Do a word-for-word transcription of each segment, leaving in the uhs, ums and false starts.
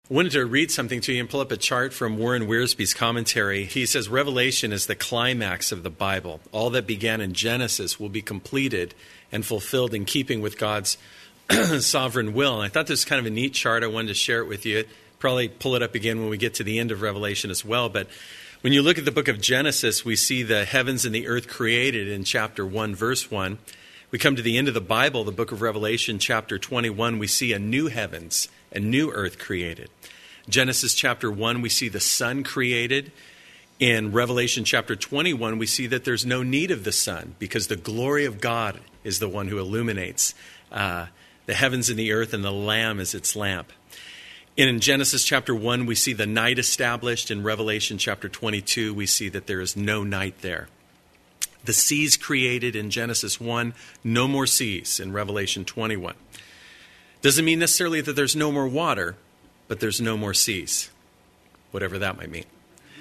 I wanted to read something to you and pull up a chart from Warren Wiersbe's commentary. He says, Revelation is the climax of the Bible. All that began in Genesis will be completed and fulfilled in keeping with God's sovereign will. And I thought this was kind of a neat chart. I wanted to share it with you. Probably pull it up again when we get to the end of Revelation as well. But when you look at the book of Genesis, we see the heavens and the earth created in chapter one, verse one. We come to the end of the Bible, the book of Revelation, chapter twenty-one, we see a new heavens and new earth created. Genesis chapter one, we see the sun created. In Revelation chapter twenty-one, we see that there's no need of the sun because the glory of God is the one who illuminates uh, the heavens and the earth, and the Lamb is its lamp. In Genesis chapter one, we see the night established. In Revelation chapter twenty-two, we see that there is no night there. The seas created in Genesis one, no more seas in Revelation twenty-one. Doesn't mean necessarily that there's no more water, but there's no more seas, whatever that might mean.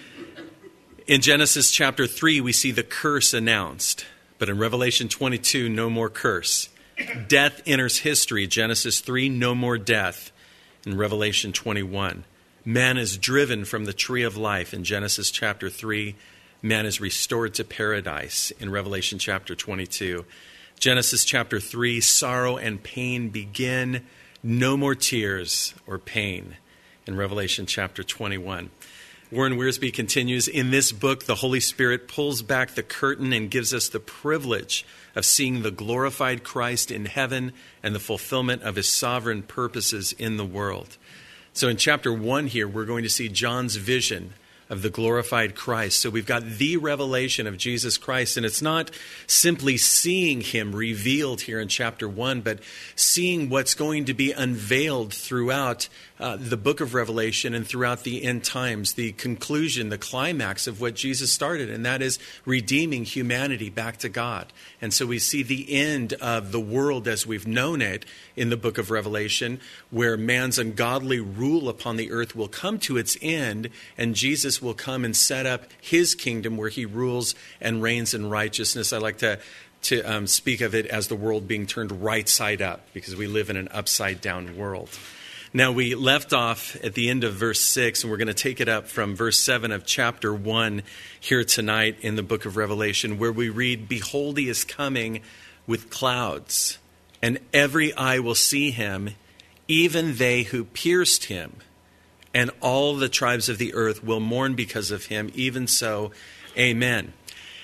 In Genesis chapter three, we see the curse announced, but in Revelation twenty-two, no more curse. Death enters history. Genesis three, no more death. In Revelation twenty-one, man is driven from the tree of life. In Genesis chapter three, man is restored to paradise. In Revelation chapter twenty-two, Genesis chapter three, sorrow and pain begin. No more tears or pain. In Revelation chapter twenty-one. Warren Wiersbe continues, in this book, the Holy Spirit pulls back the curtain and gives us the privilege of seeing the glorified Christ in heaven and the fulfillment of his sovereign purposes in the world. So in chapter one here, we're going to see John's vision of the glorified Christ. So we've got the revelation of Jesus Christ, and it's not simply seeing him revealed here in chapter one, but seeing what's going to be unveiled throughout uh, the book of Revelation and throughout the end times, the conclusion, the climax of what Jesus started, and that is redeeming humanity back to God. And so we see the end of the world as we've known it in the book of Revelation, where man's ungodly rule upon the earth will come to its end, and Jesus will come and set up his kingdom where he rules and reigns in righteousness. I like to, to um, speak of it as the world being turned right side up, because we live in an upside down world. Now, we left off at the end of verse six, and we're going to take it up from verse seven of chapter one here tonight in the book of Revelation, where we read, Behold, he is coming with clouds, and every eye will see him, even they who pierced him, and all the tribes of the earth will mourn because of him. Even so, amen.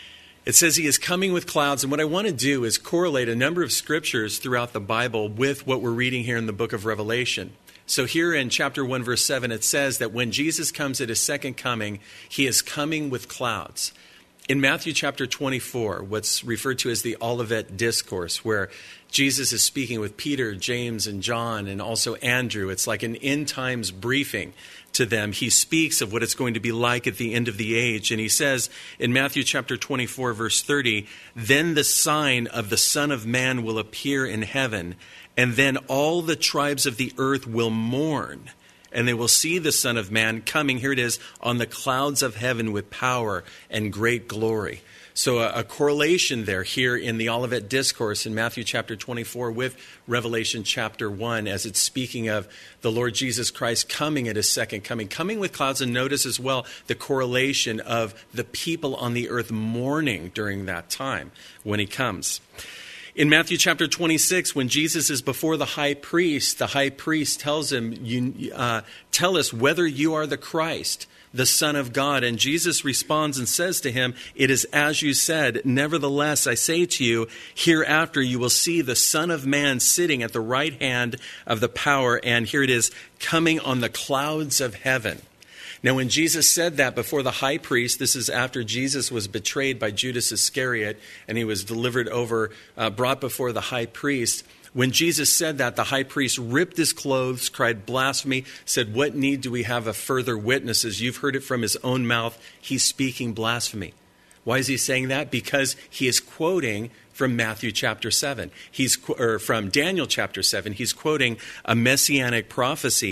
It says he is coming with clouds, and what I want to do is correlate a number of scriptures throughout the Bible with what we're reading here in the book of Revelation. So here in chapter one, verse seven, it says that when Jesus comes at his second coming, he is coming with clouds. In Matthew chapter twenty-four, what's referred to as the Olivet Discourse, where Jesus is speaking with Peter, James, and John, and also Andrew. It's like an end times briefing to them. He speaks of what it's going to be like at the end of the age. And he says in Matthew chapter twenty-four, verse thirty, Then the sign of the Son of Man will appear in heaven, and then all the tribes of the earth will mourn. And they will see the Son of Man coming, here it is, on the clouds of heaven with power and great glory. So a, a correlation there here in the Olivet Discourse in Matthew chapter twenty-four with Revelation chapter one, as it's speaking of the Lord Jesus Christ coming at his second coming. Coming with clouds, and notice as well the correlation of the people on the earth mourning during that time when he comes. In Matthew chapter twenty-six, when Jesus is before the high priest, the high priest tells him, you, uh, tell us whether you are the Christ, the Son of God. And Jesus responds and says to him, it is as you said, nevertheless, I say to you, hereafter you will see the Son of Man sitting at the right hand of the power. And here it is, coming on the clouds of heaven. Now, when Jesus said that before the high priest, this is after Jesus was betrayed by Judas Iscariot, and he was delivered over, uh, brought before the high priest. When Jesus said that, the high priest ripped his clothes, cried blasphemy, said, what need do we have of further witnesses? You've heard it from his own mouth. He's speaking blasphemy. Why is he saying that? Because he is quoting from Matthew chapter seven. He's or from Daniel chapter seven. He's quoting a messianic prophecy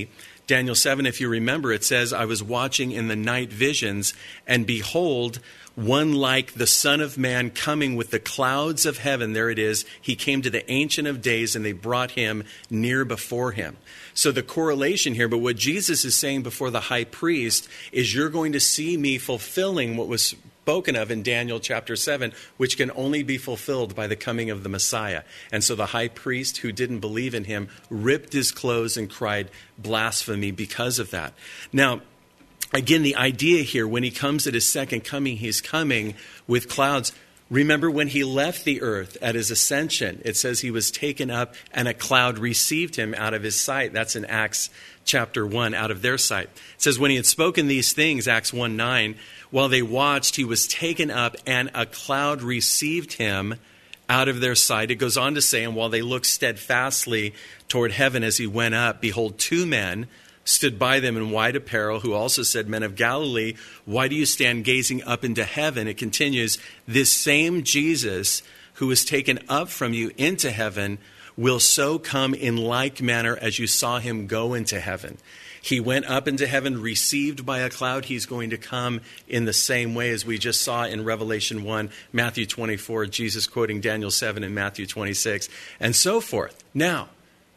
Daniel seven, if you remember, it says, I was watching in the night visions, and behold, one like the Son of Man coming with the clouds of heaven. There it is. He came to the Ancient of Days, and they brought him near before him. So the correlation here, but what Jesus is saying before the high priest is, you're going to see me fulfilling what was spoken of in Daniel chapter seven, which can only be fulfilled by the coming of the Messiah. And so the high priest who didn't believe in him ripped his clothes and cried blasphemy because of that. Now, again, the idea here, when he comes at his second coming, he's coming with clouds. Remember when he left the earth at his ascension, it says he was taken up and a cloud received him out of his sight. That's in Acts chapter one, out of their sight. It says when he had spoken these things, Acts one nine, while they watched, he was taken up and a cloud received him out of their sight. It goes on to say, and while they looked steadfastly toward heaven as he went up, behold, two men stood by them in white apparel, who also said, Men of Galilee, why do you stand gazing up into heaven? It continues, this same Jesus who was taken up from you into heaven will so come in like manner as you saw him go into heaven. He went up into heaven, received by a cloud. He's going to come in the same way as we just saw in Revelation one, Matthew twenty-four, Jesus quoting Daniel seven and Matthew twenty-six, and so forth. Now,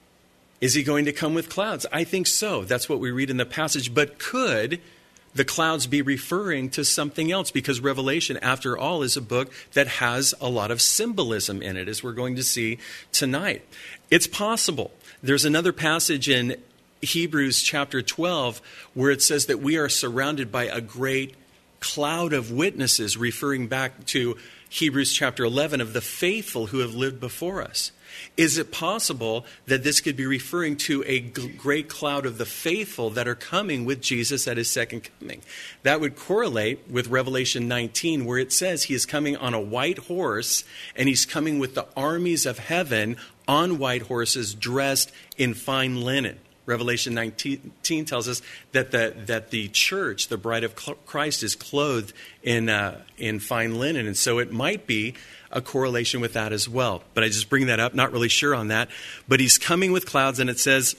is he going to come with clouds? I think so. That's what we read in the passage. But could the clouds be referring to something else? Because Revelation, after all, is a book that has a lot of symbolism in it, as we're going to see tonight. It's possible. There's another passage in Hebrews chapter twelve where it says that we are surrounded by a great cloud of witnesses, referring back to Hebrews chapter eleven of the faithful who have lived before us. Is it possible that this could be referring to a great cloud of the faithful that are coming with Jesus at his second coming? That would correlate with Revelation nineteen, where it says he is coming on a white horse, and he's coming with the armies of heaven on white horses dressed in fine linen. Revelation nineteen tells us that the that the church, the bride of Christ, is clothed in uh, in fine linen, and so it might be a correlation with that as well. But I just bring that up, not really sure on that. But he's coming with clouds, and it says,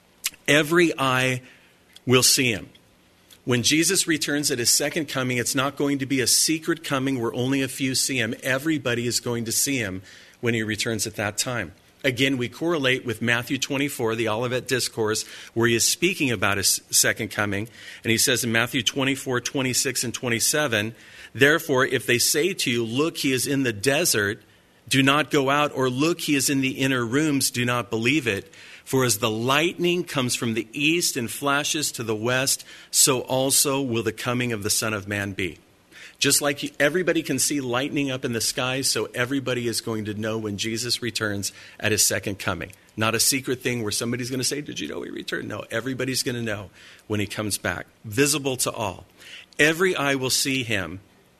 every eye will see him. When Jesus returns at his second coming, it's not going to be a secret coming where only a few see him. Everybody is going to see him when he returns at that time. Again, we correlate with Matthew twenty-four, the Olivet Discourse, where he is speaking about his second coming. And he says in Matthew twenty-four, twenty-six, and twenty-seven, therefore, if they say to you, look, he is in the desert, do not go out, or look, he is in the inner rooms, do not believe it. For as the lightning comes from the east and flashes to the west, so also will the coming of the Son of Man be. Just like everybody can see lightning up in the sky, so everybody is going to know when Jesus returns at his second coming. Not a secret thing where somebody's going to say, did you know he returned? No, everybody's going to know when he comes back. Visible to all. Every eye will see him,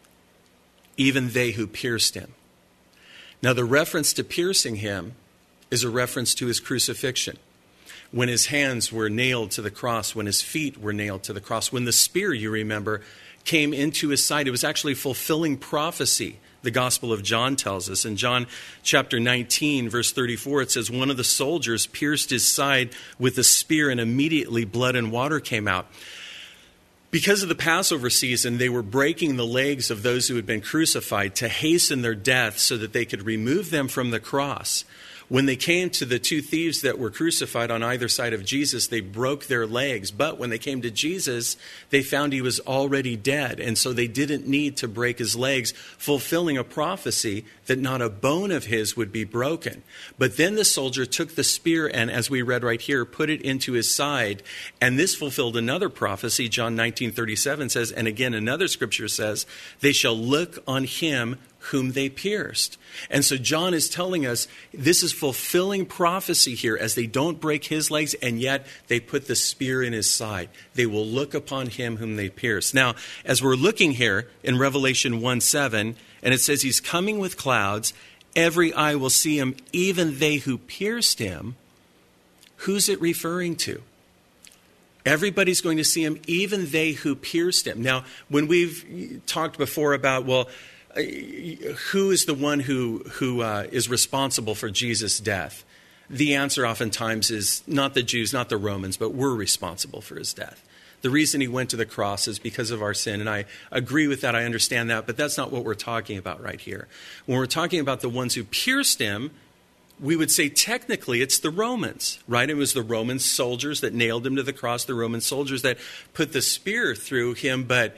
even they who pierced him. Now, the reference to piercing him is a reference to his crucifixion. When his hands were nailed to the cross, when his feet were nailed to the cross, when the spear, you remember, came into his side. It was actually fulfilling prophecy, the Gospel of John tells us. In John chapter nineteen, verse thirty-four, it says, one of the soldiers pierced his side with a spear, and immediately blood and water came out. Because of the Passover season, they were breaking the legs of those who had been crucified to hasten their death so that they could remove them from the cross. When they came to the two thieves that were crucified on either side of Jesus, they broke their legs. But when they came to Jesus, they found he was already dead. And so they didn't need to break his legs, fulfilling a prophecy that not a bone of his would be broken. But then the soldier took the spear and, as we read right here, put it into his side. And this fulfilled another prophecy. John nineteen thirty-seven says, and again another scripture says, they shall look on him whom they pierced. And so John is telling us this is fulfilling prophecy here, as they don't break his legs, and yet they put the spear in his side. They will look upon him whom they pierced. Now, as we're looking here in Revelation one seven, and it says he's coming with clouds, every eye will see him, even they who pierced him. Who's it referring to? Everybody's going to see him, even they who pierced him. Now, when we've talked before about, well, who is the one who who uh, is responsible for Jesus' death? the answer oftentimes is not the Jews, not the Romans, but we're responsible for his death. The reason he went to the cross is because of our sin, and I agree with that, I understand that, but that's not what we're talking about right here. When we're talking about the ones who pierced him, we would say technically it's the Romans, right? It was the Roman soldiers that nailed him to the cross, the Roman soldiers that put the spear through him, but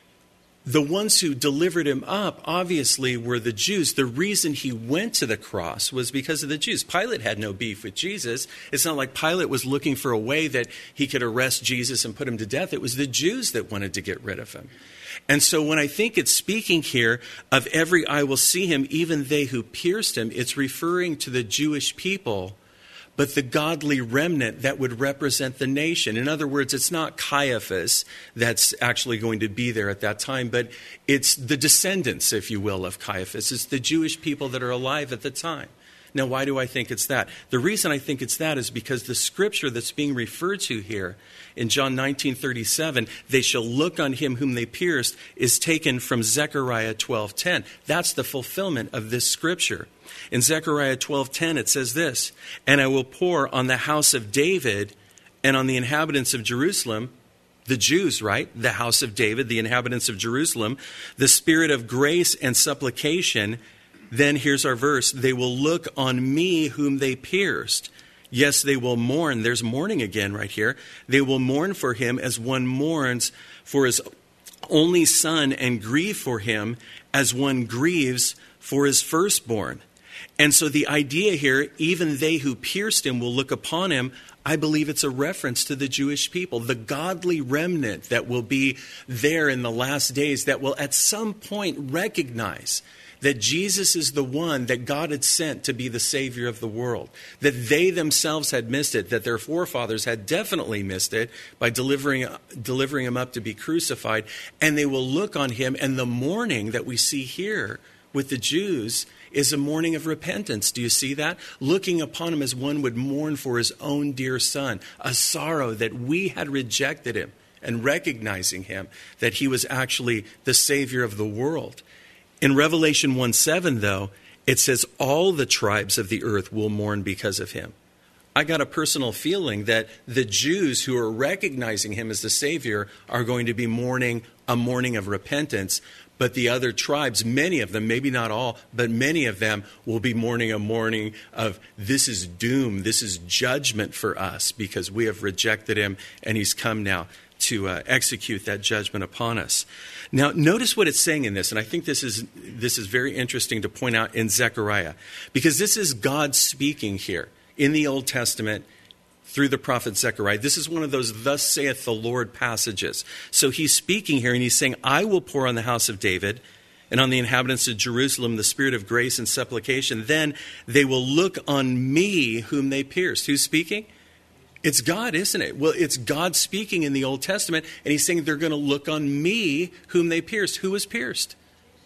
the ones who delivered him up, obviously, were the Jews. The reason he went to the cross was because of the Jews. Pilate had no beef with Jesus. It's not like Pilate was looking for a way that he could arrest Jesus and put him to death. It was the Jews that wanted to get rid of him. And so when I think it's speaking here of every eye will see him, even they who pierced him, it's referring to the Jewish people, but the godly remnant that would represent the nation. In other words, it's not Caiaphas that's actually going to be there at that time, but it's the descendants, if you will, of Caiaphas. It's the Jewish people that are alive at the time. Now, why do I think it's that? The reason I think it's that is because the scripture that's being referred to here in John nineteen thirty-seven, they shall look on him whom they pierced, is taken from Zechariah twelve ten. That's the fulfillment of this scripture. In Zechariah twelve ten, it says this, and I will pour on the house of David and on the inhabitants of Jerusalem, the Jews, right? The house of David, the inhabitants of Jerusalem, the spirit of grace and supplication. Then here's our verse. They will look on me whom they pierced. Yes, they will mourn. There's mourning again right here. They will mourn for him as one mourns for his only son and grieve for him as one grieves for his firstborn. And so the idea here, even they who pierced him will look upon him. I believe it's a reference to the Jewish people, the godly remnant that will be there in the last days that will at some point recognize that Jesus is the one that God had sent to be the Savior of the world, that they themselves had missed it, that their forefathers had definitely missed it by delivering, delivering him up to be crucified, and they will look on him, and the mourning that we see here with the Jews is a mourning of repentance. Do you see that? Looking upon him as one would mourn for his own dear son, a sorrow that we had rejected him, and recognizing him, that he was actually the Savior of the world. In Revelation one seven, though, it says all the tribes of the earth will mourn because of him. I got a personal feeling that the Jews who are recognizing him as the Savior are going to be mourning a mourning of repentance, but the other tribes, many of them, maybe not all, but many of them will be mourning a mourning of this is doom, this is judgment for us because we have rejected him and he's come now to uh, execute that judgment upon us. Now, notice what it's saying in this, and I think this is this is very interesting to point out in Zechariah, because this is God speaking here in the Old Testament through the prophet Zechariah. This is one of those thus saith the Lord passages. So he's speaking here, and he's saying, I will pour on the house of David and on the inhabitants of Jerusalem the spirit of grace and supplication. Then they will look on me whom they pierced. Who's speaking? It's God, isn't it? Well, it's God speaking in the Old Testament, and he's saying they're going to look on me whom they pierced. Who was pierced?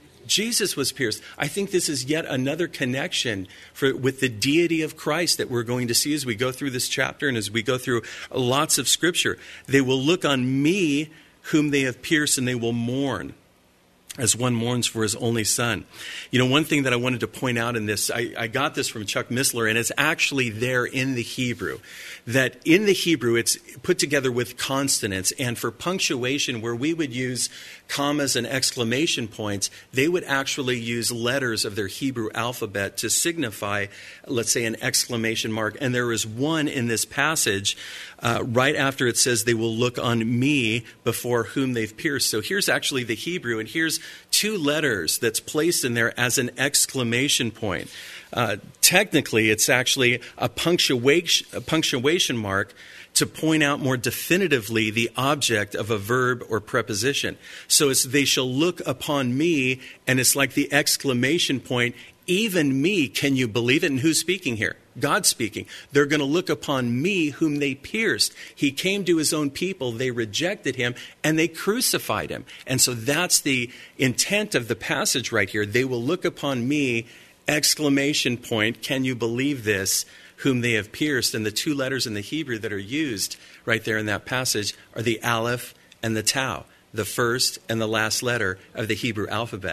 Jesus was pierced. I think this is yet another connection for, with the deity of Christ that we're going to see as we go through this chapter and as we go through lots of Scripture. They will look on me whom they have pierced, and they will mourn as one mourns for his only son. You know, one thing that I wanted to point out in this, I, I got this from Chuck Missler, and it's actually there in the Hebrew. That in the Hebrew, it's put together with consonants, and for punctuation, where we would use commas and exclamation points, they would actually use letters of their Hebrew alphabet to signify, let's say, an exclamation mark. And there is one in this passage uh, right after it says, they will look on me before whom they've pierced. So here's actually the Hebrew, and here's two letters that's placed in there as an exclamation point. Uh, technically, it's actually a punctuation, a punctuation mark to point out more definitively the object of a verb or preposition. So it's they shall look upon me, and it's like the exclamation point, even me, can you believe it? And who's speaking here? God speaking. They're going to look upon me whom they pierced. He came to his own people, they rejected him, and they crucified him. And so that's the intent of the passage right here. They will look upon me, exclamation point, can you believe this, whom they have pierced. And the two letters in the Hebrew that are used right there in that passage are the Aleph and the Tau, the first and the last letter of the Hebrew alphabet.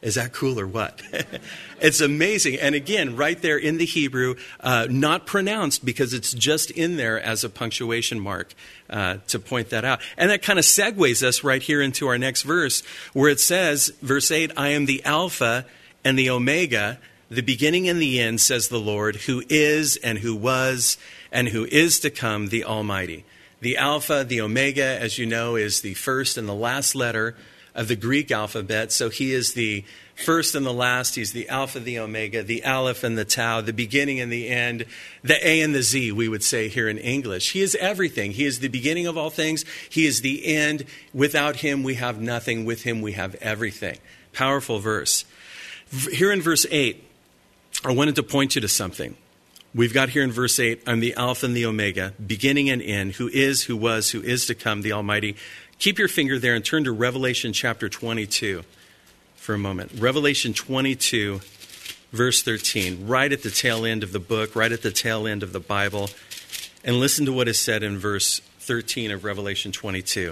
Is that cool or what? It's amazing. And again, right there in the Hebrew, uh, not pronounced because it's just in there as a punctuation mark uh, to point that out. And that kind of segues us right here into our next verse where it says, verse eight, I am the Alpha and the Omega, the beginning and the end, says the Lord, who is and who was and who is to come, the Almighty. The Alpha, the Omega, as you know, is the first and the last letter of the Greek alphabet. So he is the first and the last. He's the Alpha, the Omega, the Aleph and the Tau, the beginning and the end, the A and the Z, we would say here in English. He is everything. He is the beginning of all things. He is the end. Without him, we have nothing. With him, we have everything. Powerful verse. Here in verse eight, I wanted to point you to something. We've got here in verse eight, I'm the Alpha and the Omega, beginning and end, who is, who was, who is to come, the Almighty. Keep your finger there and turn to Revelation chapter twenty-two for a moment. Revelation twenty-two, verse thirteen, right at the tail end of the book, right at the tail end of the Bible. And listen to what is said in verse thirteen of Revelation twenty-two.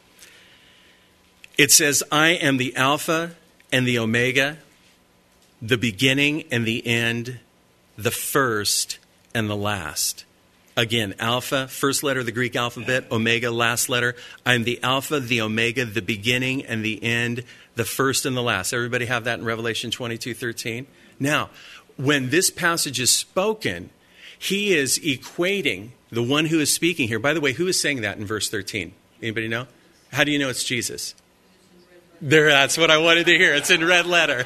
It says, I am the Alpha and the Omega, the beginning and the end, the first and the last. Again, Alpha, first letter of the Greek alphabet, Omega, last letter. I'm the Alpha, the Omega, the beginning and the end, the first and the last. Everybody have that in Revelation twenty-two thirteen? Now, when this passage is spoken, he is equating the one who is speaking here. By the way, who is saying that in verse thirteen? Anybody know? How do you know it's Jesus? There, that's what I wanted to hear. It's in red letter.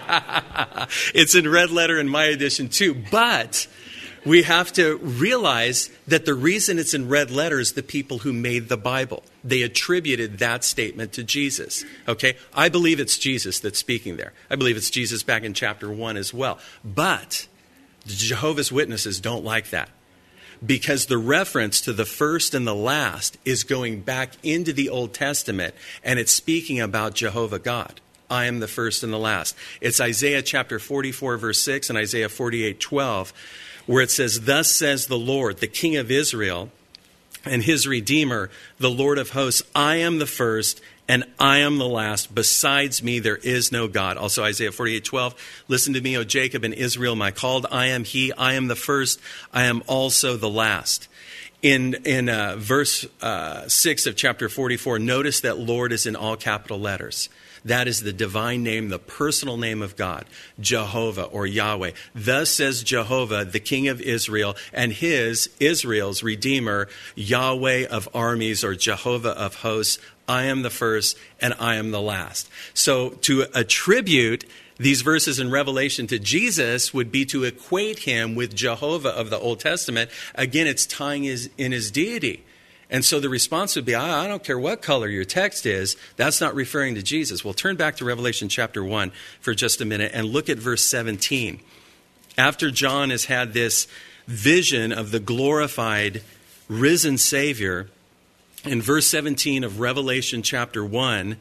It's in red letter in my edition too. But we have to realize that the reason it's in red letter is the people who made the Bible. They attributed that statement to Jesus. Okay? I believe it's Jesus that's speaking there. I believe it's Jesus back in chapter one as well. But the Jehovah's Witnesses don't like that, because the reference to the first and the last is going back into the Old Testament, and it's speaking about Jehovah God. I am the first and the last. It's Isaiah chapter forty-four, verse six, and Isaiah forty-eight, twelve, where it says, thus says the Lord, the King of Israel, and his Redeemer, the Lord of hosts, I am the first and I am the last. Besides me, there is no God. Also Isaiah forty-eight, twelve, listen to me, O Jacob and Israel, my called. I am he, I am the first, I am also the last. In in uh, verse uh, six of chapter forty-four, notice that Lord is in all capital letters. That is the divine name, the personal name of God, Jehovah or Yahweh. Thus says Jehovah, the King of Israel, and his, Israel's Redeemer, Yahweh of armies or Jehovah of hosts. I am the first and I am the last. So to attribute these verses in Revelation to Jesus would be to equate him with Jehovah of the Old Testament. Again, it's tying his, in his deity. And so the response would be, I, I don't care what color your text is, that's not referring to Jesus. Well, turn back to Revelation chapter one for just a minute and look at verse seventeen. After John has had this vision of the glorified, risen Savior, in verse seventeen of Revelation chapter one,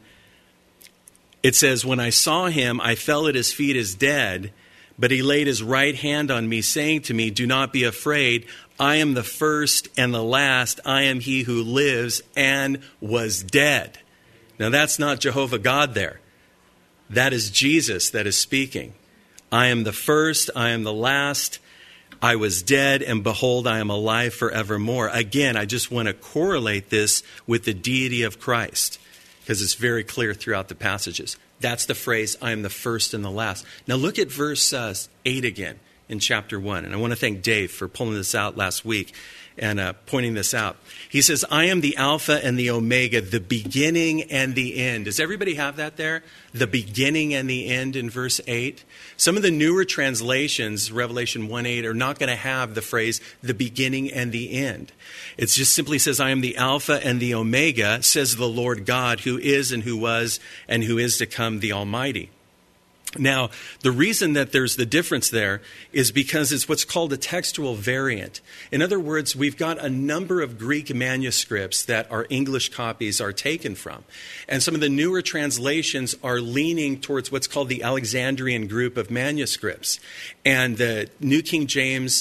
it says, when I saw him, I fell at his feet as dead, but he laid his right hand on me, saying to me, do not be afraid. I am the first and the last. I am he who lives and was dead. Now that's not Jehovah God there. That is Jesus that is speaking. I am the first, I am the last. I was dead, and behold, I am alive forevermore. Again, I just want to correlate this with the deity of Christ, because it's very clear throughout the passages. That's the phrase, I am the first and the last. Now look at verse uh, eight again in chapter one. And I want to thank Dave for pulling this out last week and uh, pointing this out. He says, I am the Alpha and the Omega, the beginning and the end. Does everybody have that there? The beginning and the end in verse eight. Some of the newer translations, Revelation one eight, are not going to have the phrase, the beginning and the end. It just simply says, I am the Alpha and the Omega, says the Lord God, who is and who was and who is to come, the Almighty. Now, the reason that there's the difference there is because it's what's called a textual variant. In other words, we've got a number of Greek manuscripts that our English copies are taken from. And some of the newer translations are leaning towards what's called the Alexandrian group of manuscripts. And the New King James,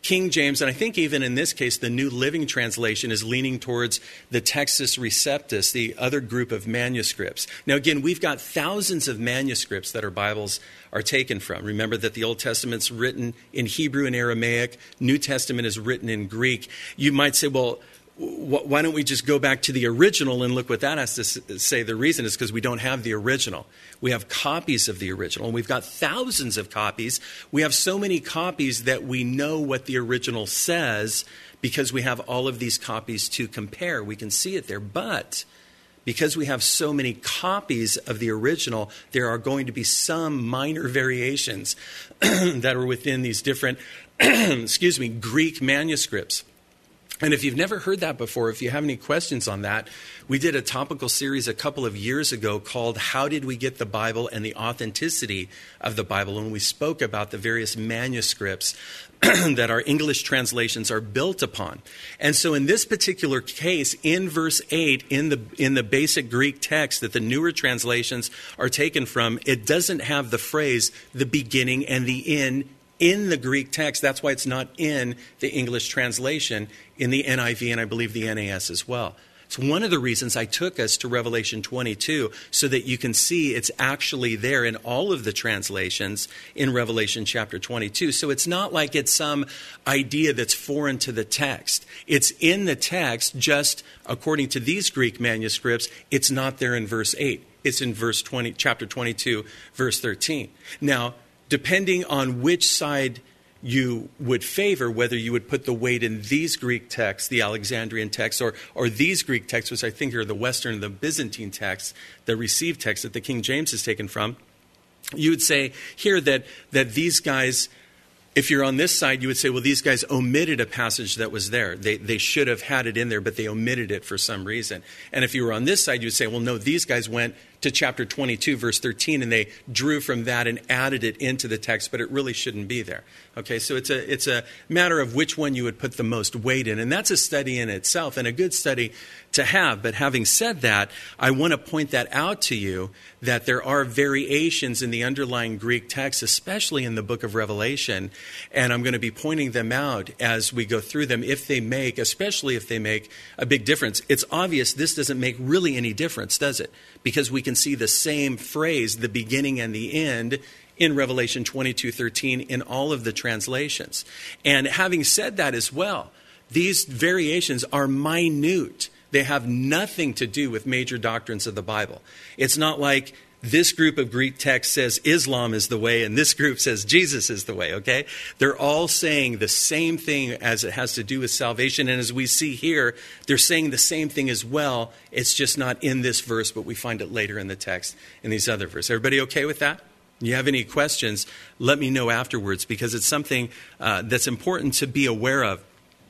King James, and I think even in this case, the New Living Translation is leaning towards the Textus Receptus, the other group of manuscripts. Now, again, we've got thousands of manuscripts that our Bibles are taken from. Remember that the Old Testament's written in Hebrew and Aramaic. New Testament is written in Greek. You might say, well, why don't we just go back to the original and look what that has to say? The reason is because we don't have the original. We have copies of the original, and we've got thousands of copies. We have so many copies that we know what the original says because we have all of these copies to compare. We can see it there. But because we have so many copies of the original, there are going to be some minor variations that are within these different, excuse me, Greek manuscripts. And if you've never heard that before, if you have any questions on that, we did a topical series a couple of years ago called How Did We Get the Bible and the Authenticity of the Bible? And we spoke about the various manuscripts that our English translations are built upon. And so in this particular case, in verse eight, in the in the basic Greek text that the newer translations are taken from, it doesn't have the phrase, the beginning and the end, in the Greek text. That's why it's not in the English translation, in the N I V and I believe the N A S as well. It's one of the reasons I took us to Revelation twenty-two, so that you can see it's actually there in all of the translations in Revelation chapter twenty-two. So it's not like it's some idea that's foreign to the text. It's in the text, just according to these Greek manuscripts, it's not there in verse eight. It's in verse twenty, chapter twenty-two, verse thirteen. Now, depending on which side you would favor, whether you would put the weight in these Greek texts, the Alexandrian texts, or, or these Greek texts, which I think are the Western and the Byzantine texts, the received texts that the King James is taken from, you would say here that, that these guys, if you're on this side, you would say, well, these guys omitted a passage that was there. They they should have had it in there, but they omitted it for some reason. And if you were on this side, you would say, well, no, these guys went to chapter twenty-two, verse thirteen, and they drew from that and added it into the text, but it really shouldn't be there. Okay, so it's a it's a matter of which one you would put the most weight in, and that's a study in itself, and a good study to have. But having said that, I want to point that out to you, that there are variations in the underlying Greek text, especially in the book of Revelation, and I'm going to be pointing them out as we go through them, if they make, especially if they make a big difference. It's obvious this doesn't make really any difference, does it? Because we can see the same phrase, the beginning and the end, in Revelation twenty-two thirteen in all of the translations. And having said that as well, these variations are minute. They have nothing to do with major doctrines of the Bible. It's not like this group of Greek text says Islam is the way and this group says Jesus is the way, okay? They're all saying the same thing as it has to do with salvation. And as we see here, they're saying the same thing as well. It's just not in this verse, but we find it later in the text in these other verses. Everybody okay with that? You have any questions, let me know afterwards, because it's something uh, that's important to be aware of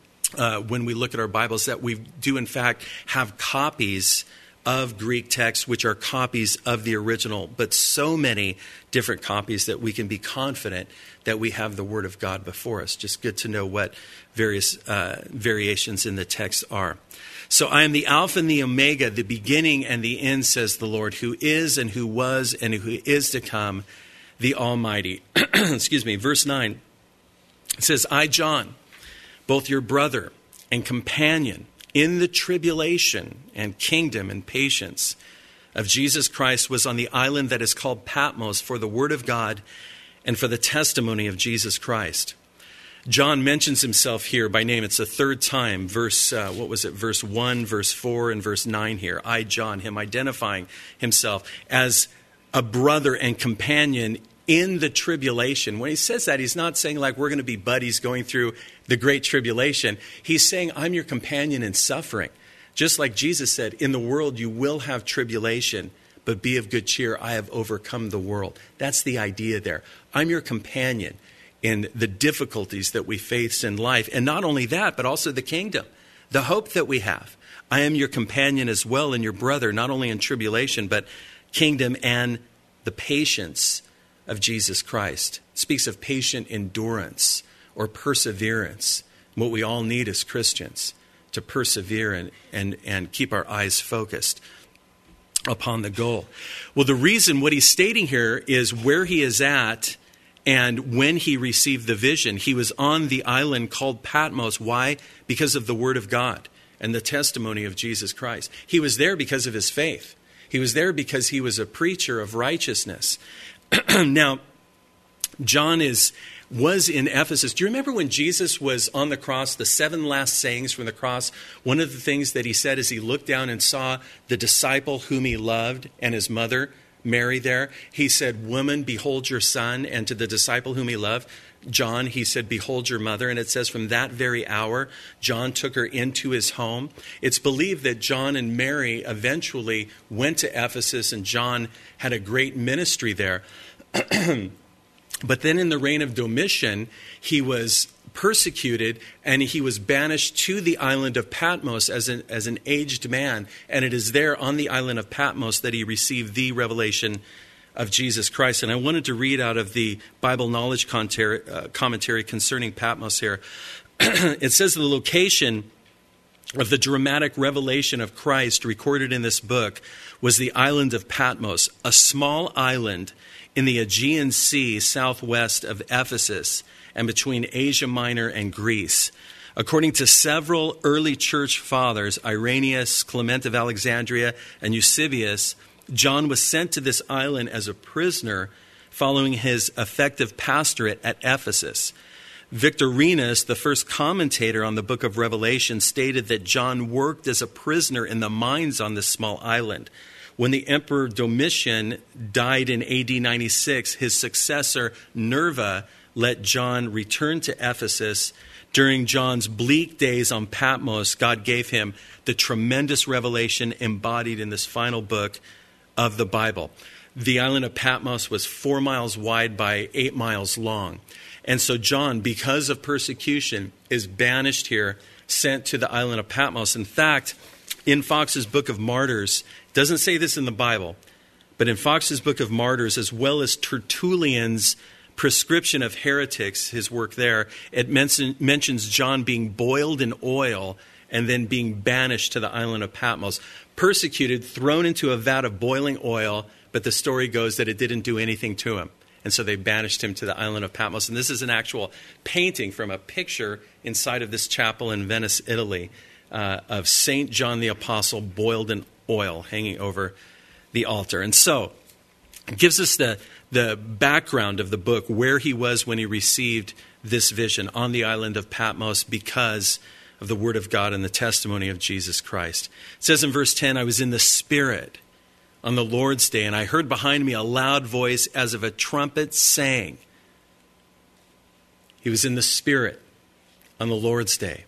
uh, when we look at our Bibles, that we do in fact have copies of Greek texts, which are copies of the original, but so many different copies that we can be confident that we have the Word of God before us. Just good to know what various uh, variations in the text are. So I am the Alpha and the Omega, the beginning and the end, says the Lord, who is and who was and who is to come, the Almighty. Excuse me, verse nine. It says, I, John, both your brother and companion in the tribulation and kingdom and patience of Jesus Christ, was on the island that is called Patmos for the word of God and for the testimony of Jesus Christ. John mentions himself here by name. It's the third time, verse, uh, what was it, verse one, verse four, and verse nine here. I, John, him identifying himself as a brother and companion in the tribulation. When he says that, he's not saying like we're going to be buddies going through the great tribulation. He's saying I'm your companion in suffering. Just like Jesus said, in the world you will have tribulation, but be of good cheer. I have overcome the world. That's the idea there. I'm your companion in the difficulties that we face in life. And not only that, but also the kingdom, the hope that we have. I am your companion as well and your brother, not only in tribulation, but kingdom and the patience of Jesus Christ. It speaks of patient endurance or perseverance, what we all need as Christians, to persevere and, and, and keep our eyes focused upon the goal. Well, the reason what he's stating here is where he is at And when he received the vision, he was on the island called Patmos. Why? Because of the word of God and the testimony of Jesus Christ. He was there because of his faith. He was there because he was a preacher of righteousness. Now, John is was in Ephesus. Do you remember when Jesus was on the cross, the seven last sayings from the cross? One of the things that he said is he looked down and saw the disciple whom he loved and his mother, Mary, there. He said, "Woman, behold your son." And to the disciple whom he loved, John, he said, "Behold your mother." And it says from that very hour, John took her into his home. It's believed that John and Mary eventually went to Ephesus, and John had a great ministry there. But then in the reign of Domitian, he was persecuted and he was banished to the island of Patmos as an, as an aged man. And it is there on the island of Patmos that he received the revelation of Jesus Christ. And I wanted to read out of the Bible Knowledge commentary, uh, commentary concerning Patmos here. It says the location of the dramatic revelation of Christ recorded in this book was the island of Patmos, a small island in the Aegean Sea southwest of Ephesus and between Asia Minor and Greece. According to several early church fathers, Irenaeus, Clement of Alexandria, and Eusebius, John was sent to this island as a prisoner following his effective pastorate at Ephesus. Victorinus, the first commentator on the book of Revelation, stated that John worked as a prisoner in the mines on this small island. When the Emperor Domitian died in A D ninety-six, his successor, Nerva, let John return to Ephesus. During John's bleak days on Patmos, God gave him the tremendous revelation embodied in this final book of the Bible. The island of Patmos was four miles wide by eight miles long. And so John, because of persecution, is banished here, sent to the island of Patmos. In fact, in Fox's Book of Martyrs, doesn't say this in the Bible, but in Fox's Book of Martyrs, as well as Tertullian's Prescription of Heretics, his work there, it mention, mentions John being boiled in oil and then being banished to the island of Patmos. Persecuted, thrown into a vat of boiling oil, but the story goes that it didn't do anything to him. And so they banished him to the island of Patmos. And this is an actual painting from a picture inside of this chapel in Venice, Italy, uh, of Saint John the Apostle boiled in oil hanging over the altar. And so it gives us the, the background of the book, where he was when he received this vision on the island of Patmos because of the word of God and the testimony of Jesus Christ. It says in verse ten, "I was in the Spirit on the Lord's day, and I heard behind me a loud voice as of a trumpet saying," he was in the Spirit on the Lord's day.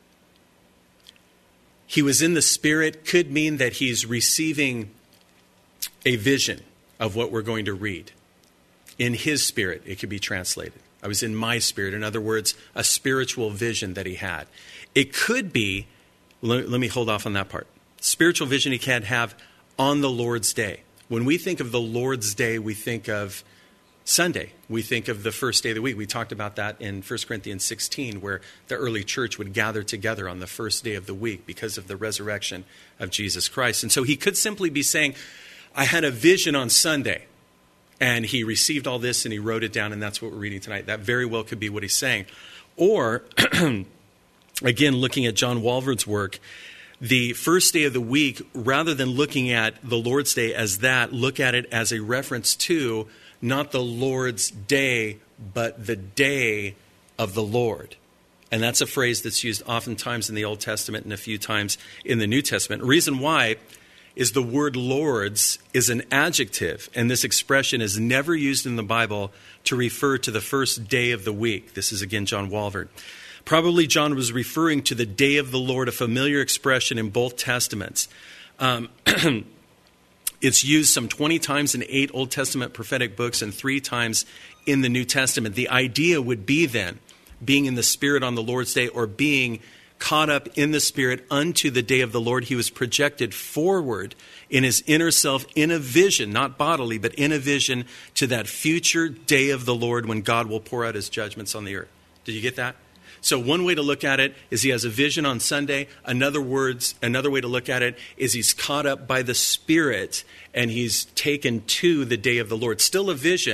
He was in the Spirit could mean that he's receiving a vision of what we're going to read. In his spirit, it could be translated. I was in my spirit. In other words, a spiritual vision that he had. It could be, let, let me hold off on that part. Spiritual vision he can have on the Lord's day. When we think of the Lord's day, we think of Sunday. We think of the first day of the week. We talked about that in First Corinthians sixteen, where the early church would gather together on the first day of the week because of the resurrection of Jesus Christ. And so he could simply be saying, I had a vision on Sunday, and he received all this and he wrote it down, and that's what we're reading tonight. That very well could be what he's saying. Or, again, looking at John Walvoord's work, the first day of the week, rather than looking at the Lord's Day as that, look at it as a reference to not the Lord's day, but the day of the Lord. And that's a phrase that's used oftentimes in the Old Testament and a few times in the New Testament. The reason why is the word Lord's is an adjective, and this expression is never used in the Bible to refer to the first day of the week. This is, again, John Walvoord. Probably John was referring to the day of the Lord, a familiar expression in both Testaments. Um, it's used some twenty times in eight Old Testament prophetic books and three times in the New Testament. The idea would be then being in the Spirit on the Lord's day, or being caught up in the Spirit unto the day of the Lord. He was projected forward in his inner self in a vision, not bodily, but in a vision to that future day of the Lord when God will pour out his judgments on the earth. Did you get that? So one way to look at it is he has a vision on Sunday. Another words, another way to look at it is he's caught up by the Spirit and he's taken to the day of the Lord. Still a vision,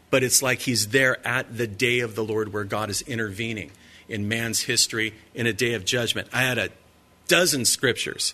but it's like he's there at the day of the Lord where God is intervening in man's history in a day of judgment. I had a dozen scriptures,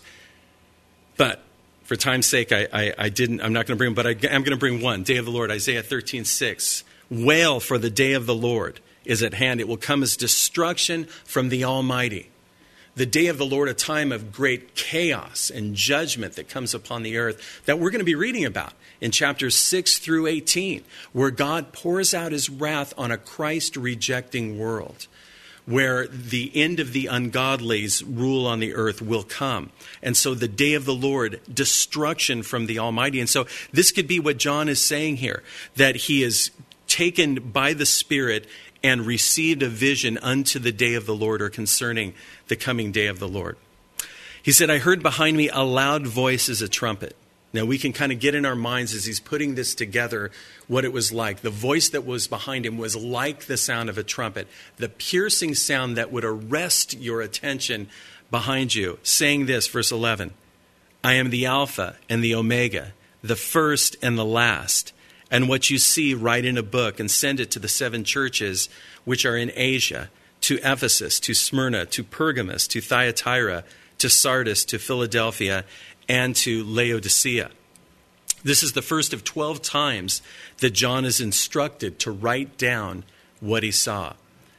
but for time's sake, I, I, I didn't, I'm not going to bring them, but I, I'm going to bring one. Day of the Lord, Isaiah thirteen six. Wail, for the day of the Lord is at hand. It will come as destruction from the Almighty. The day of the Lord, a time of great chaos and judgment that comes upon the earth that we're going to be reading about in chapters six through eighteen, where God pours out his wrath on a Christ-rejecting world, where the end of the ungodly's rule on the earth will come. And so the day of the Lord, destruction from the Almighty. And so this could be what John is saying here, that he is taken by the Spirit and received a vision unto the day of the Lord, or concerning the coming day of the Lord. He said, I heard behind me a loud voice as a trumpet. Now we can kind of get in our minds as he's putting this together what it was like. The voice that was behind him was like the sound of a trumpet, the piercing sound that would arrest your attention behind you, saying this, verse eleven, I am the Alpha and the Omega, the first and the last. And what you see, write in a book and send it to the seven churches which are in Asia, to Ephesus, to Smyrna, to Pergamos, to Thyatira, to Sardis, to Philadelphia, and to Laodicea. This is the first of twelve times that John is instructed to write down what he saw.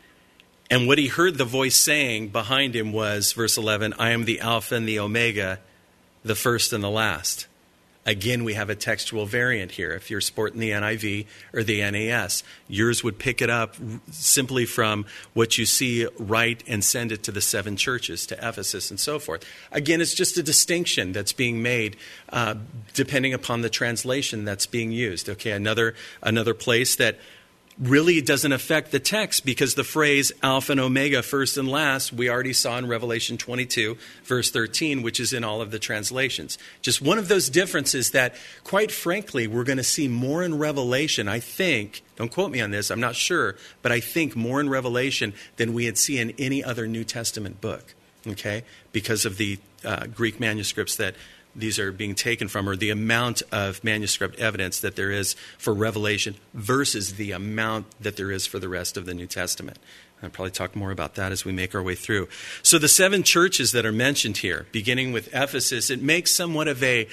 And what he heard the voice saying behind him was, verse eleven, I am the Alpha and the Omega, the first and the last. Again, we have a textual variant here. If you're sporting the N I V or the N A S, yours would pick it up simply from what you see, write and send it to the seven churches, to Ephesus and so forth. Again, it's just a distinction that's being made uh, depending upon the translation that's being used. Okay, another another place that really doesn't affect the text, because the phrase Alpha and Omega, first and last, we already saw in Revelation twenty-two, verse thirteen, which is in all of the translations. Just one of those differences that, quite frankly, we're going to see more in Revelation, I think, don't quote me on this, I'm not sure, but I think more in Revelation than we had seen in any other New Testament book, okay, because of the uh, Greek manuscripts that these are being taken from, or the amount of manuscript evidence that there is for Revelation versus the amount that there is for the rest of the New Testament. I'll probably talk more about that as we make our way through. So the seven churches that are mentioned here, beginning with Ephesus, it makes somewhat of a